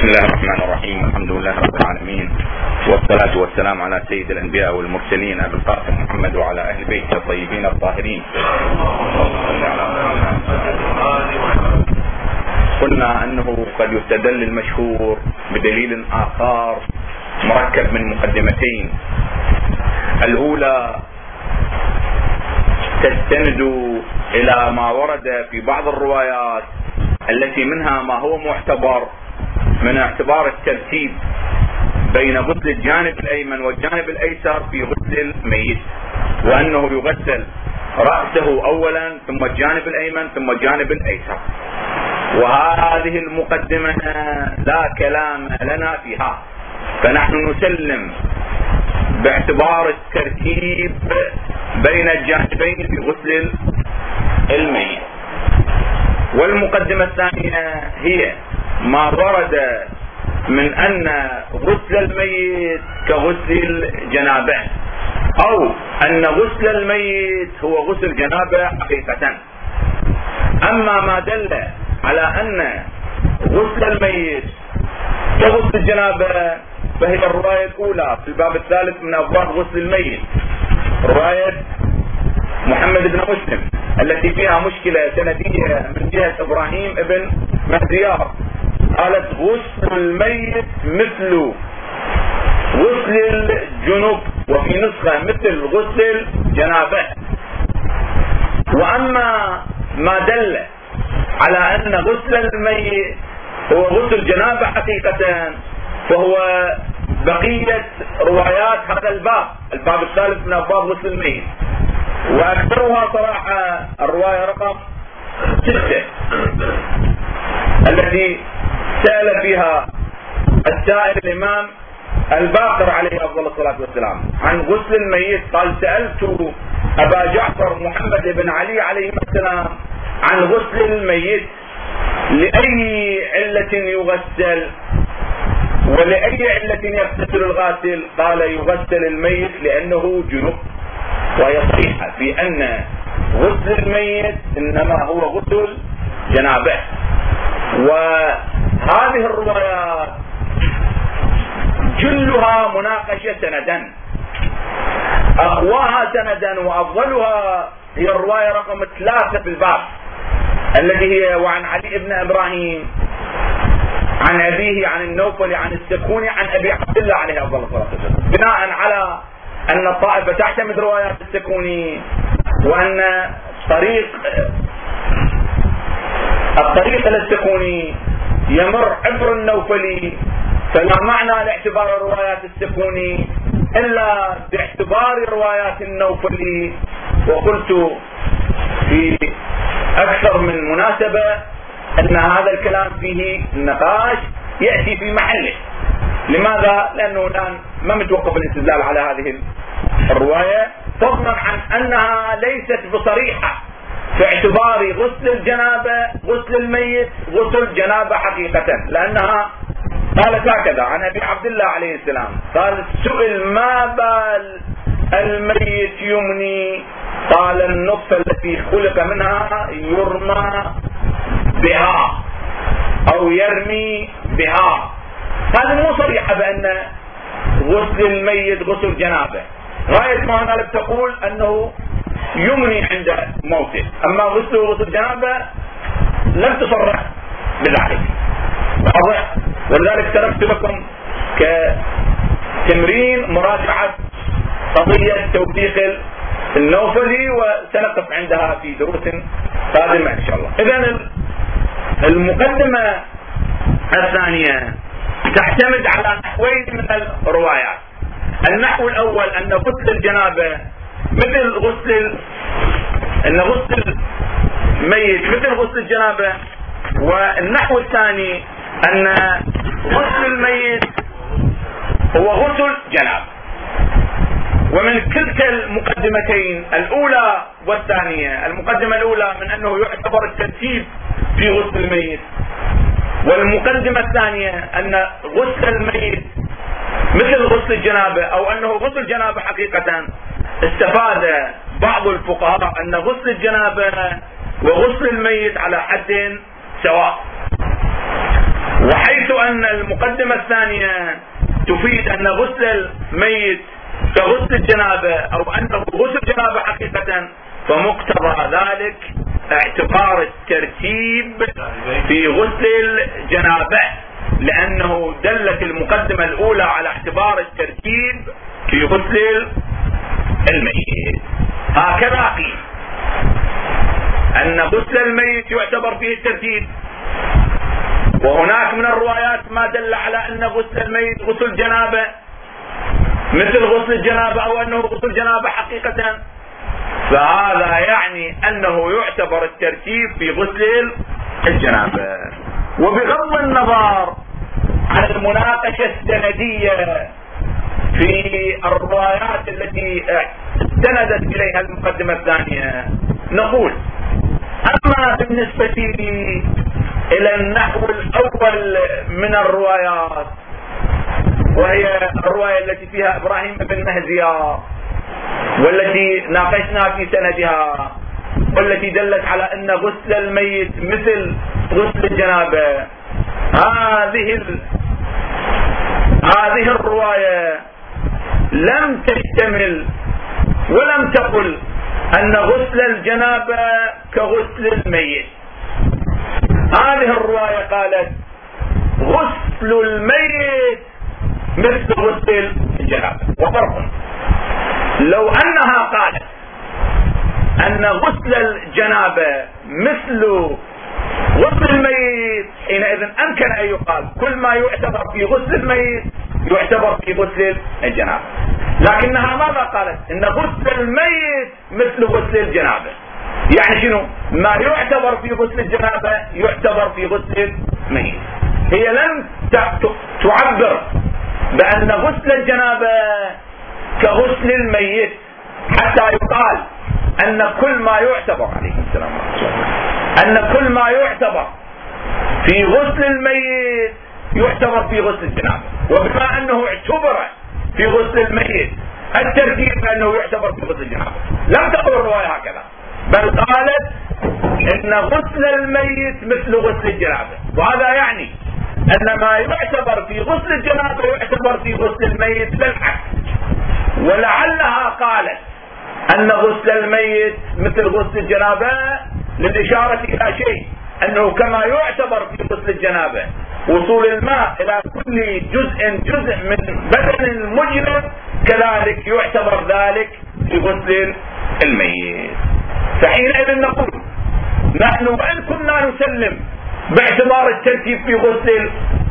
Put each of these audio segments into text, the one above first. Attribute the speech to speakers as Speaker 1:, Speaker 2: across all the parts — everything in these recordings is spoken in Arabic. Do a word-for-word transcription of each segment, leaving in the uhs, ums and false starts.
Speaker 1: بسم الله الرحمن الرحيم. الحمد لله رب العالمين، والصلاة والسلام على سيد الأنبياء والمرسلين أبي القاسم محمد وعلى أهل بيته الطيبين الطاهرين. قلنا أنه قد يستدل المشهور بدليل آخر مركب من مقدمتين. الأولى تستند إلى ما ورد في بعض الروايات التي منها ما هو معتبر من اعتبار الترتيب بين غسل الجانب الأيمن والجانب الأيسر في غسل الميت، وأنه يغسل رأسه أولا ثم الجانب الأيمن ثم الجانب الأيسر. وهذه المقدمة لا كلام لنا فيها، فنحن نسلم باعتبار الترتيب بين الجانبين في غسل الميت. والمقدمة الثانية هي ما ورد من أن غسل الميت كغسل الجنابة، أو أن غسل الميت هو غسل جنابة حقيقة. أما ما دل على أن غسل الميت كغسل الجنابة فهي الرواية الأولى في الباب الثالث من أبواب غسل الميت، رواية محمد بن مسلم التي فيها مشكلة سندية من جهة إبراهيم بن مهديار. قالت غسل الميت مثل غسل الجنوب، وفي نسخة مثل غسل الجنابة. وأما ما دل على أن غسل الميت هو غسل الجنابة حقيقة فهو بقية روايات هذا الباب، الباب الثالث من أبواب غسل الميت، وأكثرها صراحة الرواية رقم ستة التي سأل فيها السائل الإمام الباقر عليه أفضل الصلاة والسلام عن غسل الميت. قال: سألت أبا جعفر محمد بن علي عليه السلام عن غسل الميت لأي علة يغسل ولأي علة يغتسل الغاسل؟ قال: يغسل الميت لأنه جنوب. وهي صريحة في أن غسل الميت إنما هو غسل جنابه. وهذه الروايات جلها مناقشة سندا، أقواها سندا وأفضلها هي الرواية رقم ثلاثة في الباب التي هي وعن علي بن إبراهيم عن أبيه عن النوفل عن السكوني عن أبي عبد الله عليه أفضل الصلاة والسلام، بناء على أن الطائفة تعتمد روايات السكوني، وأن طريق الطريق للسكوني يمر عبر النوفلي، فلا معنى لاعتبار روايات السكوني إلا باعتبار روايات النوفلي. وقلت في أكثر من مناسبة أن هذا الكلام فيه نقاش يأتي في محله. لماذا؟ لأنه الآن ما متوقف الاستدلال على هذه الرواية، فضلا عن أنها ليست بصريحة في اعتبار غسل الجنابة غسل الميت غسل جنابة حقيقة، لأنها قالت هكذا عن أبي عبد الله عليه السلام قال: سئل ما بال الميت يمني؟ قال: النطفة التي خلق منها يرمى بها أو يرمي بها. هذه مو صريحة بأن غسل الميت غسل جنابه، غاية ما هنالك تقول أنه يمني عند موته، أما غسله غسل جنابه لم تصرح بذلك. واضح؟ ولذلك تركت لكم كتمرين مراجعة قضية توثيق النوفلي، وسنقف عندها في دروس قادمة إن شاء الله. إذن المقدمة الثانية تعتمد على نحوين من الروايات. النحو الأول أن غسل الجنابة مثل غسل أن غسل الميت مثل غسل الجنابة، والنحو الثاني أن غسل الميت هو غسل جنابة. ومن كلتا المقدمتين الأولى والثانية، المقدمة الأولى من أنه يعتبر الترتيب في غسل الميت، والمقدمة الثانية أن غسل الميت مثل غسل الجنابة أو أنه غسل جنابة حقيقة. استفاد بعض الفقهاء أن غسل الجنابة وغسل الميت على حد سواء، وحيث أن المقدمة الثانية تفيد أن غسل الميت كغسل الجنابة أو أنه غسل جنابة حقيقة، فمقتضى ذلك اعتبار الترتيب في غسل الجنابة، لأنه دلت المقدمة الأولى على اعتبار الترتيب في غسل الميت. هكذا قيل أن غسل الميت يعتبر فيه الترتيب، وهناك من الروايات ما دل على أن غسل الميت غسل جنابة مثل غسل الجنابة أو أنه غسل جنابة حقيقة، فهذا يعني أنه يعتبر الترتيب في غسل الجنابة. وبغض النظر عن المناقشة السندية في الروايات التي استندت إليها المقدمة الثانية، نقول أما بالنسبة إلى النحو الأول من الروايات، وهي الرواية التي فيها إبراهيم بن مهزية والتي ناقشنا في سندها والتي دلت على أن غسل الميت مثل غسل الجنابة، هذه ال... هذه الرواية لم تشتمل ولم تقل أن غسل الجنابة كغسل الميت. هذه الرواية قالت غسل الميت مثل غسل الجنابة، وفرق. لو أنها قالت أن غسل الجنابة مثل غسل الميت، حينئذ أمكن أن يقال كل ما يعتبر في غسل الميت يعتبر في غسل الجنابة. لكنها ماذا قالت؟ إن غسل الميت مثل غسل الجنابة، يعني شنو؟ ما يعتبر في غسل الجنابة يعتبر في غسل الميت. هي لم تعبر بأن غسل الجنابة كغسل الميت حتى يقال أن كل ما يعتبر عليه السلام أن كل ما يعتبر في غسل الميت يعتبر في غسل الجنابة. وبما أنه اعتبر في غسل الميت الترتيب بأنه يعتبر في غسل الجنابة، لم تقل الرواية هكذا، بل قالت إن غسل الميت مثل غسل الجنابة. وهذا يعني أن ما يعتبر في غسل الجنابة يعتبر في غسل الميت بالعكس. ولعلها قالت أن غسل الميت مثل غسل الجنابة للإشارة إلى شيء، أنه كما يعتبر في غسل الجنابة وصول الماء إلى كل جزء جزء من بدن المجرم، كذلك يعتبر ذلك في غسل الميت. فحينئذ نقول نحن وإن كنا نسلم باعتبار الترتيب في غسل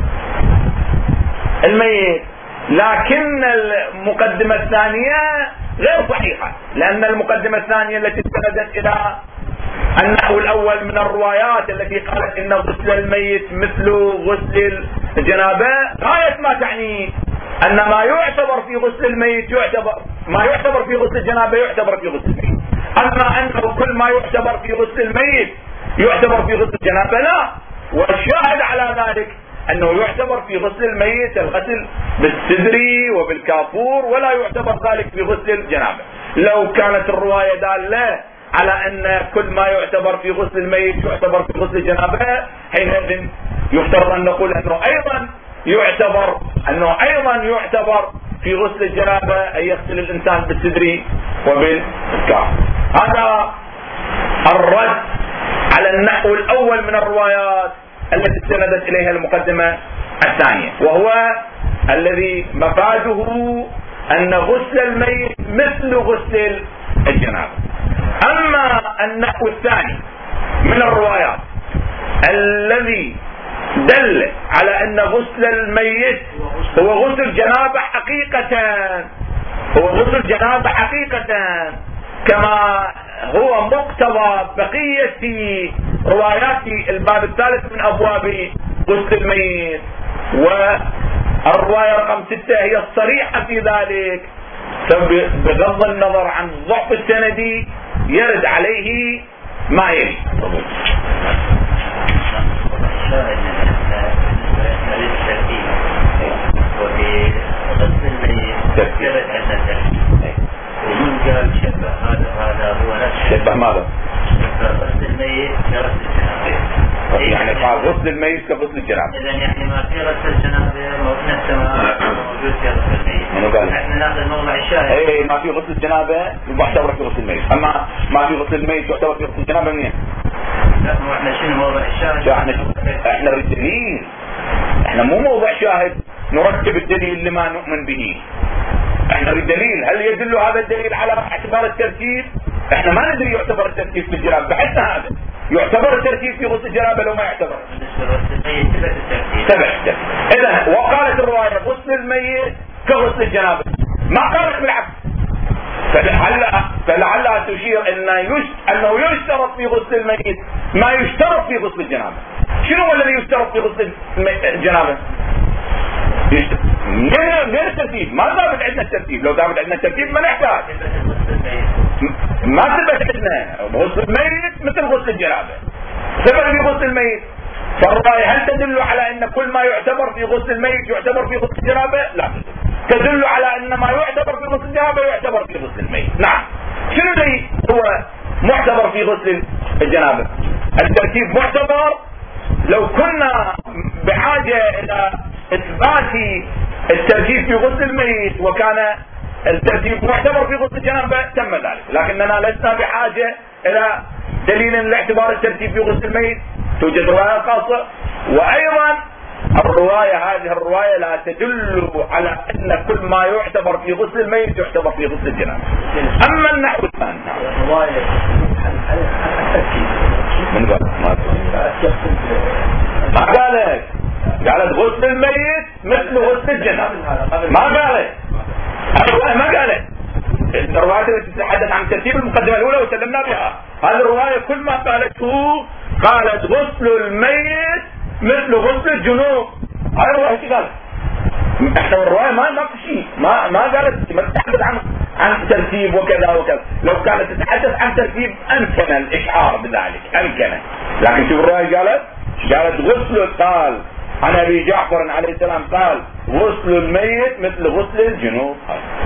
Speaker 1: الميت، لكن المقدمة الثانية غير صحيحة، لأن المقدمة الثانية التي استندت إلى النحو الأول من الروايات التي قالت إن غسل الميت مثل غسل الجنابة غاية ما تعني أن ما يعتبر في غسل الميت يعتبر ما يعتبر في غسل الجنابة يعتبر في غسل الميت. أما أنه كل ما يعتبر في غسل الميت يعتبر في غسل الجنابة لا. والشاهد على ذلك أنه يعتبر في غسل الميت الغسل بالسدري وبالكافور، ولا يعتبر ذلك في غسل الجنابة. لو كانت الرواية دالة على أن كل ما يعتبر في غسل الميت يعتبر في غسل الجنابة، حينئذ يفترض أن نقول أنه أيضا يعتبر أنه أيضا يعتبر في غسل الجنابة أن يغسل الإنسان بالسدري وبالكافور. هذا الرد على النحو الأول من الروايات التي استندت إليها المقدمة الثانية، وهو الذي مفاده أن غسل الميت مثل غسل الجنابة. أما النحو الثاني من الروايات الذي دل على أن غسل الميت هو غسل جنابة حقيقة هو غسل جنابة حقيقة كما هو مقتضى بقية روايات الباب الثالث من أبواب غسل الميت، والرواية رقم ستة هي الصريحة في ذلك، بغض النظر عن الضعف السندي يرد عليه ما يلي.
Speaker 2: وفي غسل الميت يرد عن الترتيب، ومن قال شبه هذا هذا هو نفس
Speaker 1: شبه ماذا؟
Speaker 2: شبه غسل الميت كغسل الجنابة.
Speaker 1: يعني قال غسل الميت كغسل الجنابه.
Speaker 2: اذا يعني ما في غسل الجنابه نفس ما موجود في غسل الميت.
Speaker 1: منو قال؟
Speaker 2: احنا ناخذ موضع الشاهد.
Speaker 1: اي ما في غسل الجنابه يعتبر في غسل الميت، اما ما في غسل الميت يعتبر في غسل الجنابه منين؟
Speaker 2: لا مو احنا شنو موضع الشاهد؟
Speaker 1: احنا احنا الدليل، احنا مو موضع شاهد نرتب الدليل لما نؤمن به. احنا الدليل هل يدل هذا الدليل على اعتبار الترتيب؟ احنا ما ندري يعتبر الترتيب في الجنابه، بحثنا هذا يعتبر الترتيب في غسل الجنابه لو ما يعتبر. ثبت. اذا وقالت الروايه غسل الميت كغسل الجنابه، ما قالت بالعكس. فلعلها فلعلها تشير ان يشت... انه يشترط في غسل الميت ما يشترط في غسل الجنابه. شنو هو الذي يشترط في غسل الجنابه؟ غير الترتيب، ما ثابت عندنا الترتيب، لو ثابت عندنا الترتيب ما نحتاج. ما ثبت عندنا غسل الميت مثل غسل الجنابه، ثبت في غسل الميت. فالرواية هل تدل على ان كل ما يعتبر في غسل الميت يعتبر في غسل الجنابه؟ لا، تدل على ان ما يعتبر في غسل الجنابه يعتبر في غسل الميت. نعم. شنو الذي هو معتبر في غسل الجنابه؟ الترتيب معتبر لو كنا بحاجه الى اثبات الترتيب في غسل الميت وكان الترتيب معتبر في غسل الجنابه تم ذلك، لكننا لسنا بحاجه الى دليل لاعتبار الترتيب في غسل الميت. توجد رواية خاصة، وايضا الرواية هذه الرواية لا تدل على ان كل ما يعتبر في غسل الميت يعتبر في غسل الجنابه. اما النحو الثاني
Speaker 2: الرواية
Speaker 1: من قال؟ ما قالت قالت غسل الميت مثل غسل الجنابه، ما قالت الرواية ما قالت. الرواية التي تتحدث عن ترتيب المقدمة الأولى وسلمنا بها، هذه الرواية كل ما قالته قالت غسل الميت مثل غسل الجنوب. هاي الرواية ايش قالت؟ احنا الرواية ما ما في شيء، ما ما قالت ما تتحدث عن عن ترتيب وكذا وكذا. لو كانت تتحدث عن ترتيب امكن الاشعار بذلك، امكن. لكن شوف الرواية قالت قالت غسل، قال عن ابي جعفر عليه السلام قال غسل الميت مثل غسل الجنوب.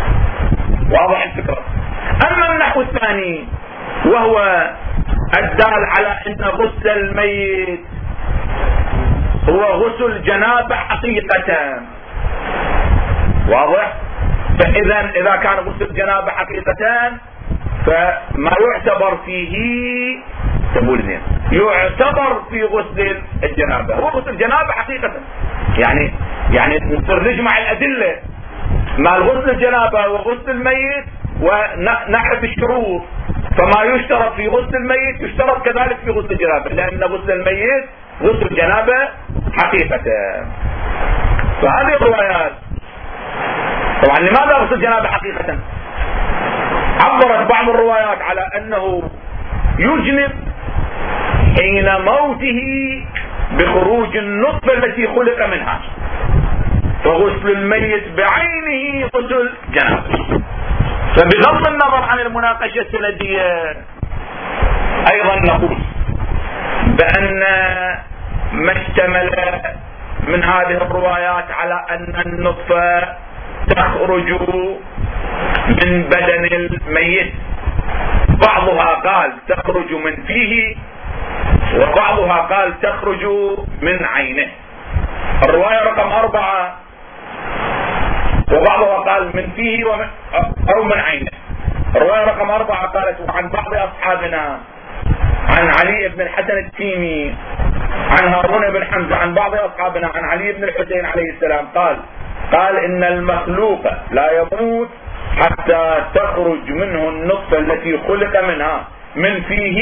Speaker 1: واضح الفكرة. اما النحو الثاني وهو الدال على ان غسل الميت هو غسل جنابه حقيقة، واضح؟ فاذا اذا كان غسل جنابه حقيقة فما يعتبر فيه تقول زين يعتبر في غسل الجنابه هو غسل جنابه حقيقة. يعني يعني نصير نجمع الادله مع غسل الجنابه وغسل الميت ونعرف الشروط، فما يشترط في غسل الميت يشترط كذلك في غسل الجنابه، لان غسل الميت غسل الجنابه حقيقة. فهذه الروايات طبعا لماذا غسل الجنابه حقيقة؟ عبرت بعض الروايات على انه يجنب حين موته بخروج النطفة التي خلق منها، فغسل الميت بعينه غسل جنابه. فبغض النظر عن المناقشة السندية ايضا نقول بان ما اشتمل من هذه الروايات على ان النطفة تخرج من بدن الميت، بعضها قال تخرج من فيه وبعضها قال تخرج من عينه. الرواية رقم أربعة وبعضها قال من فيه ومن أو من عينه. الرواية رقم أربعة قالت عن بعض أصحابنا عن علي بن الحسن التيمي عن هارون بن حمزة عن بعض أصحابنا عن علي بن الحسين عليه السلام قال قال إن المخلوق لا يموت حتى تخرج منه النطفة التي خلق منها من فيه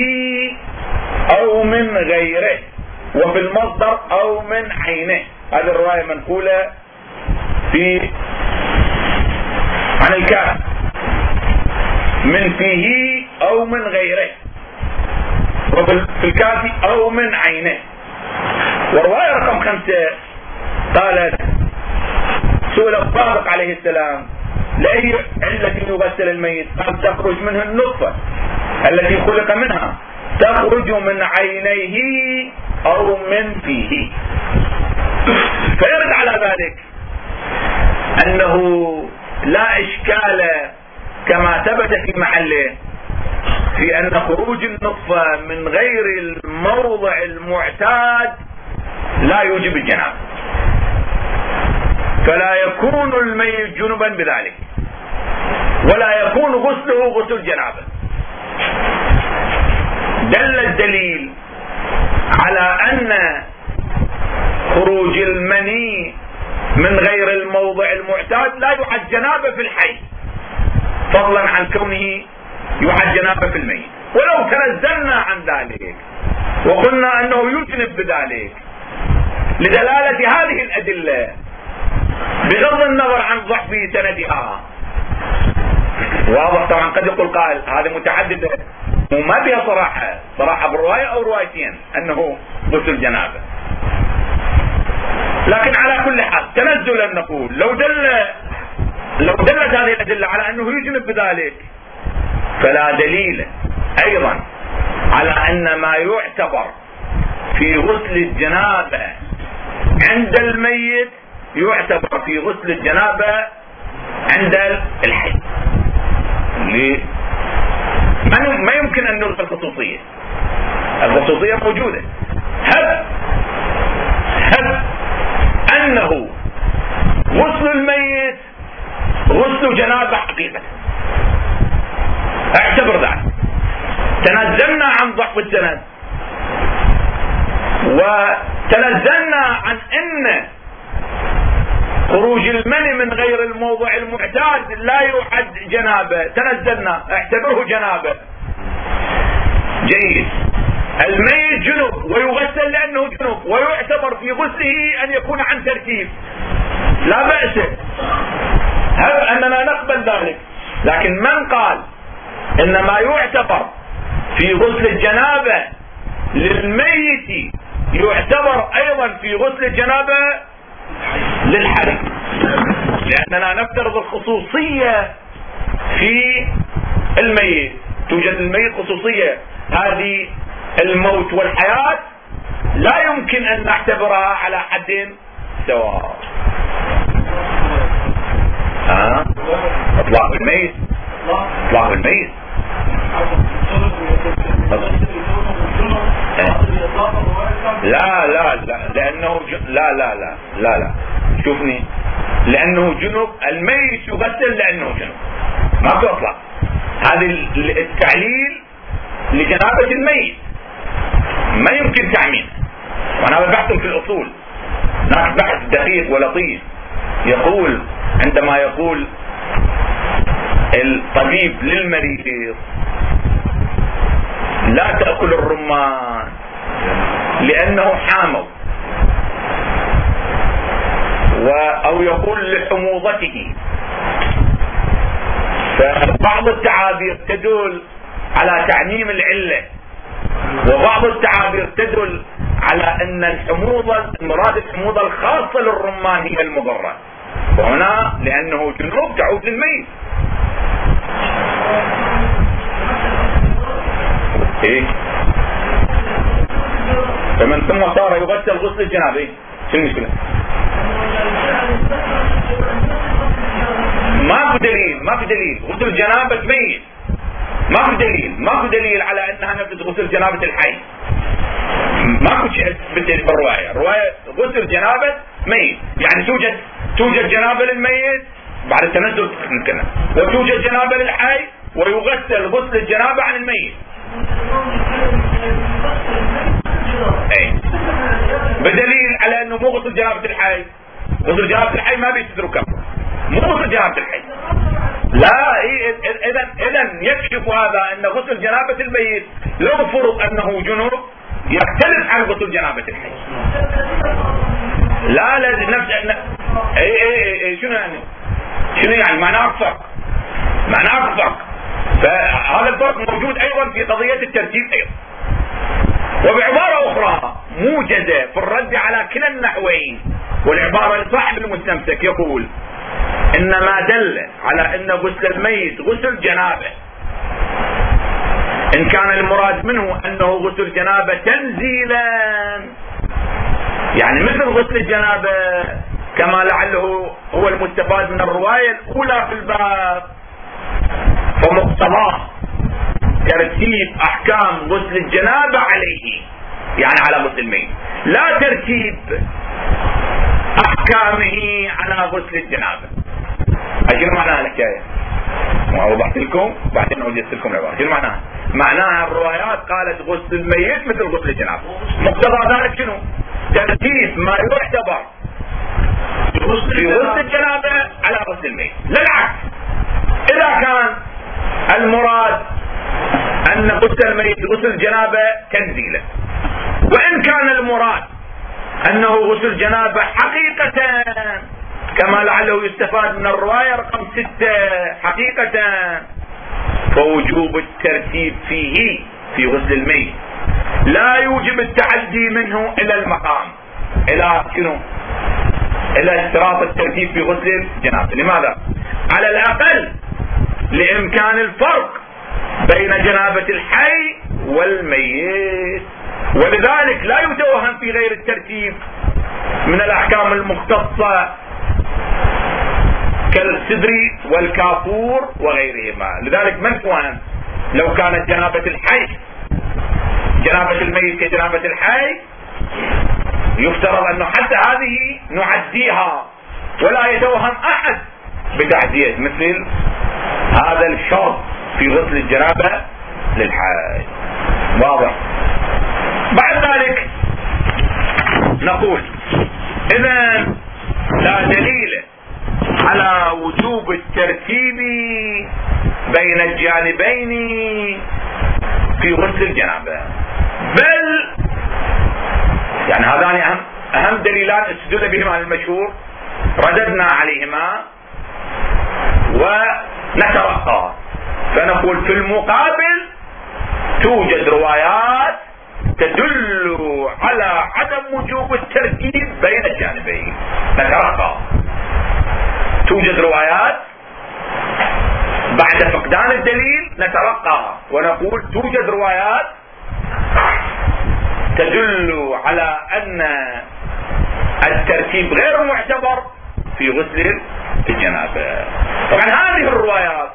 Speaker 1: أو من غيره، وفي المصدر أو من عينه. هذه الرواية منقولة في عن الكافي من فيه أو من غيره، وفي الكافي أو من عينه. والرواية رقم خمسة قالت سئل الصادق عليه السلام لأي علة يغسل الميت؟ قال تخرج منه النطفة التي خلق منها، تخرج من عينيه أو من فيه. فيرد على ذلك أنه لا إشكال كما ثبت في محله في أن خروج النطفة من غير الموضع المعتاد لا يوجب الجنابة، فلا يكون الميت جنبا بذلك، ولا يكون غسله غسل جنابه. دل الدليل على أن خروج المني من غير الموضع المعتاد لا يعد جنابه في الحي، فضلا عن كونه يعد جنابه في الميت. ولو تنزلنا عن ذلك وقلنا أنه يجنب بذلك لدلالة هذه الأدلة بغض النظر عن ضعف سندها، واضح طبعا. قد يقول قائل هذه متعددة وما فيها صراحة صراحة بالرواية أو روايتين أنه غسل جنابه، لكن على كل حال تنزلا نقول لو دل لو دلت هذه الأدلة على أنه يجنب بذلك فلا دليل أيضا على أن ما يعتبر في غسل الجنابة عند الميت يعتبر في غسل الجنابة عند الحي. ليه؟ ما يمكن أن نلغي الخصوصية، الخصوصية موجودة. هل هل أنه غسل الميت غسل جنابة حقيقة، اعتبر ذلك. تنزلنا عن ضعف السند وتنزلنا عن أن خروج المني من غير الموضع المعتاد لا يعد جنابه، تنزلنا اعتبره جنابه. جيد. الميت جنب ويغسل لأنه جنب ويعتبر في غسله أن يكون عن ترتيب، لا بأس، هل أننا نقبل ذلك. لكن من قال إن ما يعتبر في غسل الجنابة للميت يعتبر أيضا في غسل الجنابة للحي، لأننا نفترض الخصوصية في الميت. توجد الميت خصوصية، هذه الموت والحياة لا يمكن أن نعتبرها على حد سواء. ها؟ اطلاق الميت اطلاق الميت لا لا لا لأنه ج... لا لا لا لا لا شوفني، لأنه جنب الميت يغسل لأنه جنب، ما في اطلاق. هذا التعليل لجنابة الميت ما يمكن تعميمه، وانا بحث في الأصول هناك بحث دقيق ولطيف يقول عندما يقول الطبيب للمريض لا تأكل الرمان لأنه حامض، أو يقول لحموضته، فبعض التعابير تدل على تعميم العلة، وبعض التعابير تدل على أن الحموضة المراد الحموضة الخاصة للرمان هي المضرة، وهنا لأنه جنوب تعود للميت. إيه؟ فمن ثم صار يغسل غسل الجنابة. شو المشكلة؟ ما في دليل ما في دليل غسل جنابة ميت، ما في دليل ما في دليل على أنها نفس غسل جنابة الحي. ما في شيء بالرواية، الرواية غسل جنابة ميت، يعني توجد توجد جنابة للميت بعد التنزل ممكن، وتوجد جنابة للحي ويغسل غسل الجنابة عن الميت. اي بدليل على انه مو غسل جنابة الحي، غسل جنابة الحي ما بيتتركه، مو غسل جنابة الحي. لا اذا اذا يكشف هذا ان غسل جنابة الميت لو فرض انه جنوب يختلف عن غسل جنابة الحي. لا لا نفس اي اي اي شنو يعني شنو يعني معناه فرق معناه فرق فهذا الفرق موجود ايضا في قضية الترتيب ايضا. وبعبارة اخرى موجزة في الرد على كلا النحوين، والعبارة لصاحب المستمسك يقول ان ما دل على ان غسل الميت غسل جنابه ان كان المراد منه انه غسل جنابه تنزيلا، يعني مثل غسل الجنابه كما لعله هو المستفاد من الرواية الاولى في الباب، فمقتضاه ترتيب احكام غسل الجنابة عليه، يعني على غسل الميت، لا ترتيب احكامه على غسل الجنابة. ايش معناها الحكاية؟ وضحت لكم بعدين وجدت لكم العبارة. ايش معناها؟ معناها الروايات قالت غسل الميت مثل غسل الجنابة، مقتضى ذلك شنو؟ ترتيب ما يعتبر في غسل الجنابة على غسل الميت، لا العكس. اذا كان المراد ان غسل الميت غسل الجنابة تنزيلا، وان كان المراد انه غسل جنابة حقيقة كما لعله يستفاد من الرواية رقم ستة حقيقة، فوجوب الترتيب فيه في غسل الميت لا يوجب التعدي منه الى المقام، الى شنو؟ الى اشتراط الترتيب في غسل الجنابة. لماذا؟ على الاقل لامكان الفرق بين جنابة الحي والميت، ولذلك لا يتوهم في غير الترتيب من الاحكام المختصة كالسدر والكافور وغيرهما. لذلك من توهم لو كانت جنابة الحي جنابة الميت كجنابة الحي، يفترض انه حتى هذه نعديها، ولا يتوهم احد بتعدية مثل هذا الشرط في غسل الجنابة للحي. واضح؟ بعد ذلك نقول اذا لا دليل على وجوب الترتيب بين الجانبين في غسل الجنابة، بل يعني هذان اهم اهم دليلان استدل بهما المشهور، رددنا عليهما ونترقى، فنقول في المقابل توجد روايات تدل على عدم وجوب الترتيب بين الجانبين. نترقى، توجد روايات بعد فقدان الدليل نترقى ونقول توجد روايات تدل على ان الترتيب غير معتبر في غسل الجنابة. طبعا هذه الروايات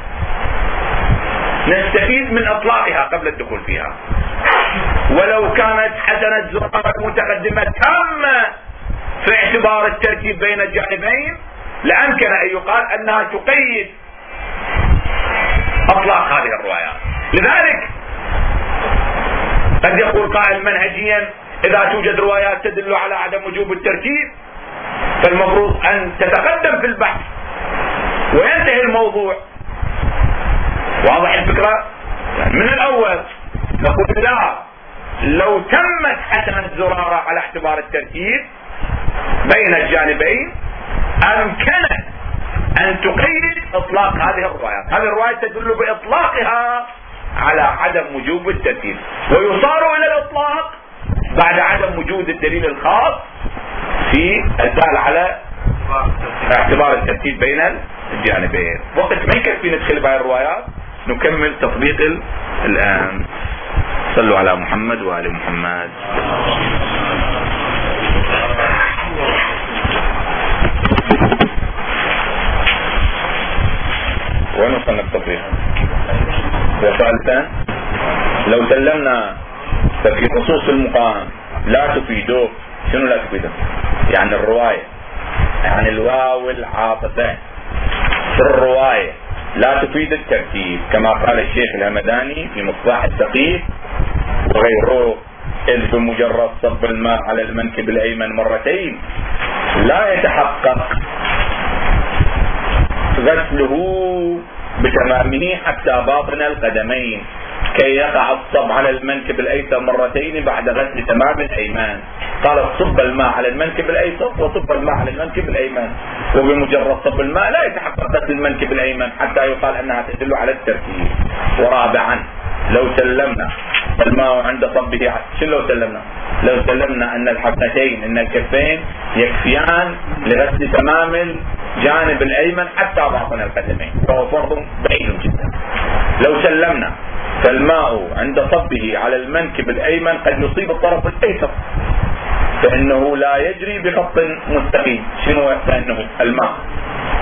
Speaker 1: نستفيد من اطلاقها قبل الدخول فيها، ولو كانت حسنة زرارة متقدمة تامة في اعتبار الترتيب بين الجانبين لأمكن أن يقال أنها تقيد أطلاق هذه الروايات. لذلك قد يقول قائل منهجيا إذا توجد روايات تدل على عدم وجوب الترتيب فالمفروض أن تتقدم في البحث وينتهي الموضوع. واضح الفكرة؟ يعني من الأول نقول لا، لو تمت حسنة زرارة على اعتبار الترتيب بين الجانبين أمكن أن تقيد إطلاق هذه الروايات. هذه الروايات تدل بإطلاقها على عدم وجوب الترتيب، ويصار إلى الإطلاق بعد عدم وجود الدليل الخاص في الدال على اعتبار الترتيب بين الجانبين. وقت ما يكفي ندخل بهذه الروايات، نكمل تطبيق الآن. صلوا على محمد وآل محمد. وين وصلنا التطبيق؟ وسألتان لو سلمنا ففي خصوص المقام لا تفيده. شنو لا تفيده؟ يعني الرواية، يعني الواو العاطفة في الرواية لا تفيد الترتيب كما قال الشيخ الهمداني في مصباح الثقيف وغيره، إذ بمجرد صب الماء على المنكب الأيمن مرتين لا يتحقق غسله بتمامه حتى باطن القدمين كي يقع الصب على المنكب الأيسر مرتين بعد غسل تمام الأيمان. قال صب الماء على المنكب الأيسر وصب الماء على المنكب الأيمن، وبمجرد صب الماء لا يتحقق غسل المنكب الأيمن حتى يقال أنها تدل على الترتيب. ورابعا لو سلمنا الماء عند صبه، شنو لو سلمنا؟ لو سلمنا أن الحفتين أن الكفين يكفيان لغسل تمام الجانب الأيمن حتى باطن القدمين، فهو فرض بعيد جدا. لو سلمنا فالماء عند صبه على المنكب الأيمن قد يصيب الطرف الأيسر فإنه لا يجري بخط مستقيم. شنو فإنه الماء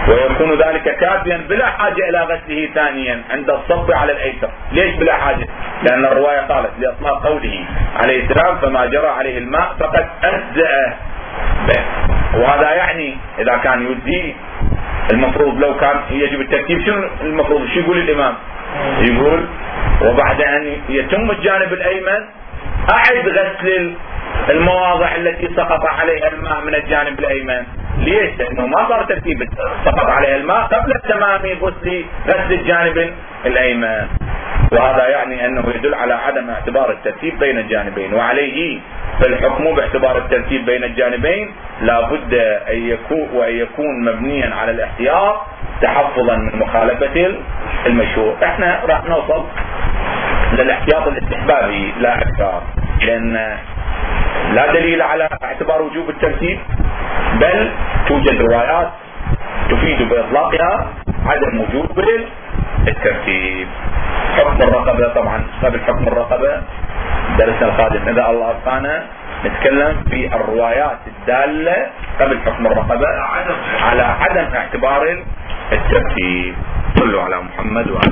Speaker 1: ويكون ذلك كافيا بلا حاجة إلى غسله ثانيا عند الصب على الأيسر. ليش بلا حاجة؟ لأن الرواية قالت لإطلاق قوله عليه السلام فما جرى عليه الماء فقد أجزأه به. وهذا يعني إذا كان يجزي، المفروض لو كان يجب الترتيب شنو المفروض؟ شو يقول الإمام؟ يقول وبعد أن يتم الجانب الأيمن أعد غسل المواضع التي سقط عليها الماء من الجانب الأيمن. ليش؟ لأنه ما صار ترتيب، سقط عليها الماء قبل تمام غسل غسل الجانب الأيمن. وهذا يعني أنه يدل على عدم اعتبار الترتيب بين الجانبين، وعليه فالحكم باعتبار الترتيب بين الجانبين لا بد أن يكون وأن يكون مبنيا على الاحتياط تحفظا من مخالفة المشهور. احنا راح نوصل للاحتياط الاستحبابي لا أكثر، لأن لا دليل على اعتبار وجوب الترتيب، بل توجد روايات تفيد بإطلاقها عدم وجوب الترتيب. حكم الرقبة طبعا قبل حكم الرقبة درسنا القادم إذا الله أبقانا نتكلم في الروايات الدالة قبل حكم الرقبة على عدم اعتبار الترتيب. صلوا على محمد وعلى